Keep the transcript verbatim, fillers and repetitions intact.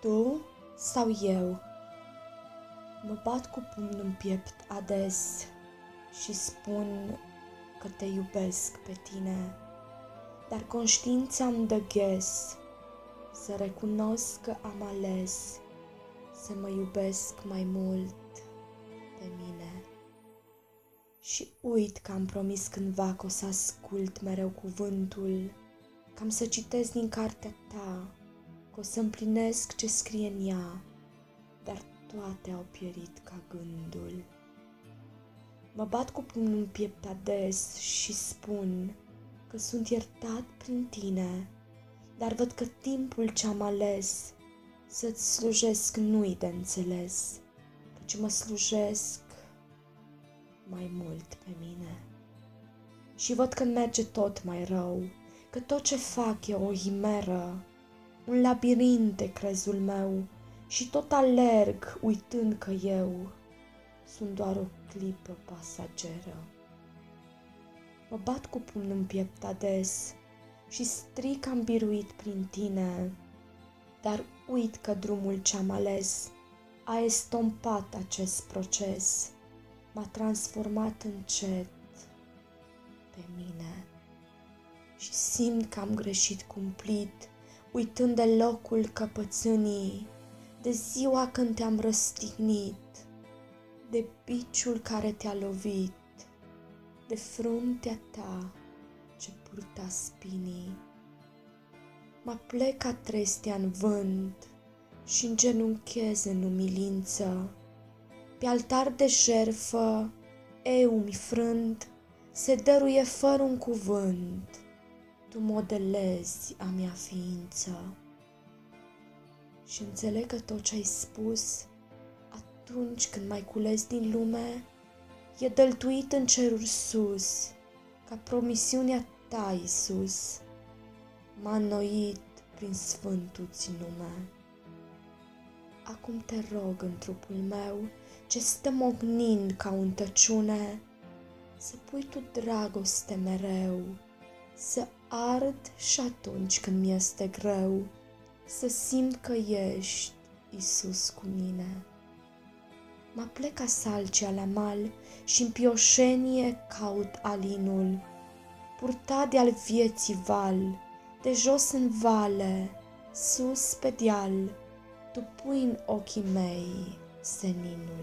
Tu sau eu? Mă bat cu pumnul în piept ades și spun că te iubesc pe tine, dar conștiința îmi dă ghes să recunosc că am ales să mă iubesc mai mult pe mine. Și uit că am promis cândva că o să ascult mereu cuvântul, că am să citesc din cartea ta, că o să împlinesc ce scrie în ea, dar toate au pierit ca gândul. Mă bat cu pumnul în piept ades și spun că sunt iertat prin tine, dar văd că timpul ce-am ales să-ți slujesc nu-i de înțeles, căci mă slujesc mai mult pe mine. Și văd că merge tot mai rău, că tot ce fac e o himeră, un labirint de crezul meu, și tot alerg uitând că eu sunt doar o clipă pasageră. Mă bat cu pumnul în piept ades și strig că am biruit prin tine, dar uit că drumul ce-am ales a estompat acest proces, m-a transformat încet pe mine. Și simt că am greșit cumplit, uitând de locul căpățânii, de ziua când te-am răstignit, de biciul care te-a lovit, de fruntea ta ce purta spinii. Mă plec ca trestia în vânt și îngenunchez în umilință. Pe altar de jertfă, eu mi frânt, se dăruie fără un cuvânt, tu modelezi a mea ființă. Și înțeleg că tot ce ai spus atunci când m-ai cules din lume e dăltuit în ceruri sus, ca promisiunea ta, Iisus, m-a înnoit prin sfântul-ți nume. Acum te rog în trupul meu, ce stă mognind ca în tăciune, să pui tu dragoste mereu, să ard și atunci când mi-este greu, să simt că ești, Iisus, cu mine. Mă plec ca salcea la mal și în pioșenie caut alinul, purtat de-al vieții val, de jos în vale, sus pe deal, tu pui în ochii mei seninul.